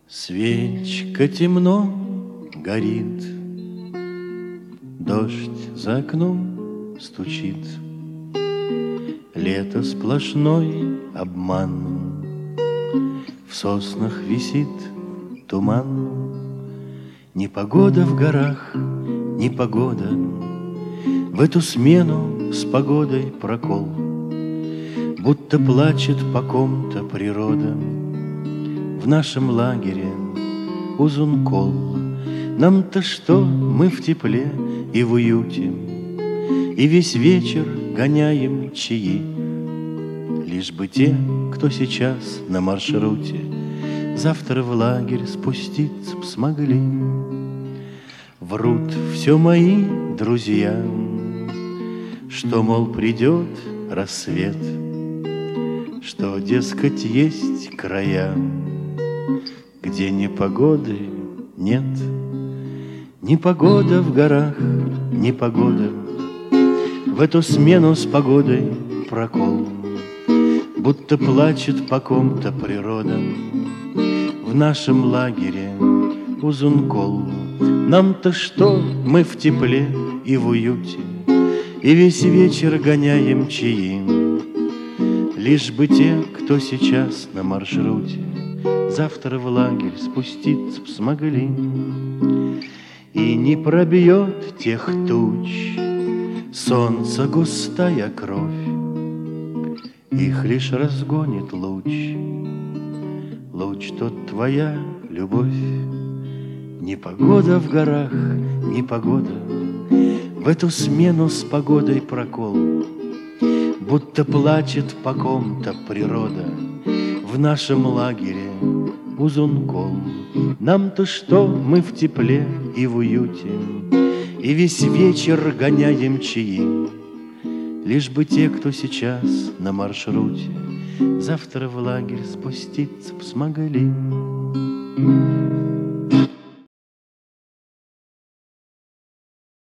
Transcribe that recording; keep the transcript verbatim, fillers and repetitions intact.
Свечка темно горит, дождь за окном стучит, лето сплошной обман, в соснах висит туман. Непогода в горах, непогода, в эту смену с погодой прокол, будто плачет по ком-то природа. В нашем лагере Узункол. Нам-то что, мы в тепле и в уюте, и весь вечер гоняем чаи. Лишь бы те, кто сейчас на маршруте, завтра в лагерь спуститься б смогли. Врут все мои друзья, что, мол, придет рассвет, что, дескать, есть края, где непогоды нет. Непогода в горах, непогода, в эту смену с погодой прокол, будто плачет по ком-то природа. В нашем лагере Узункол. Нам-то что, мы в тепле и в уюте, и весь вечер гоняем чаи. Лишь бы те, кто сейчас на маршруте, завтра в лагерь спуститься б смогли. И не пробьет тех туч солнца густая кровь, их лишь разгонит луч, луч тот твоя любовь. Непогода в горах, непогода, в эту смену с погодой прокол, будто плачет по ком-то природа. В нашем лагере Узункол. Нам-то что, мы в тепле и в уюте, и весь вечер гоняем чаи. Лишь бы те, кто сейчас на маршруте, завтра в лагерь спуститься б смогли.